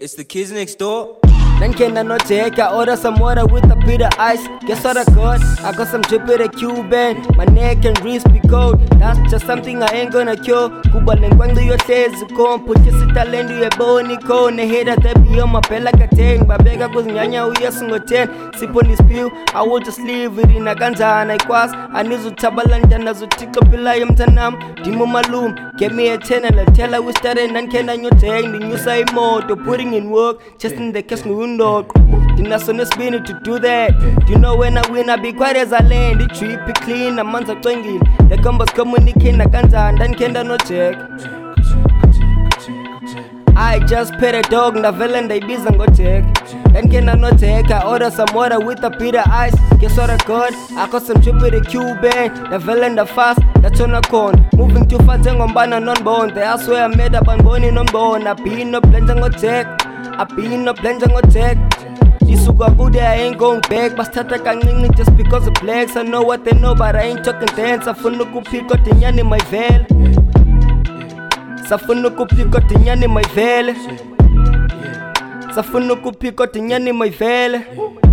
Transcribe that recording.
It's the kids next door. Then can I not take? I order some water with a bit of ice. Guess what I got? I got some drip with a Cuban. My neck and wrist be cold. That's just something I ain't gonna cure. Kuba lengwando yo tezi kom. Put your sitalendo ye boni ko. Ne head at the bio my pela kateng. Babega goes nyanya uya sungo 10. Sip on this pill. I will just leave it in a ganza and I quas. I need to tabalanda na zutiko pila yamtanam. Dimo malum. Give me a 10 and I tell her we started and can I not take the new side mode. Putting in work. Just in the case dog. Didn't so spin to do that. You know when I win I be quiet as I land. The trip be clean, a man's a twingy. The combos communicating a cancer and then can no check. I just pet a dog in the villain they busy and go check. Then can I not take? I order some water with a bit of ice. Guess what I got? I got some trip with a Cuban. The villain the fast, that's on a con. Moving too fast and on banana non bone. They I swear I made up and going on bone. I be in no plans and go check. I be in no plans and go check. This go good, I ain't going back. But start like just because of flags. I know what they know, but I ain't talking dance. I feel no good pick out the yan in my veil. Safunu kupiko tinyani my veil. Safunu kupiko tinyani my veil.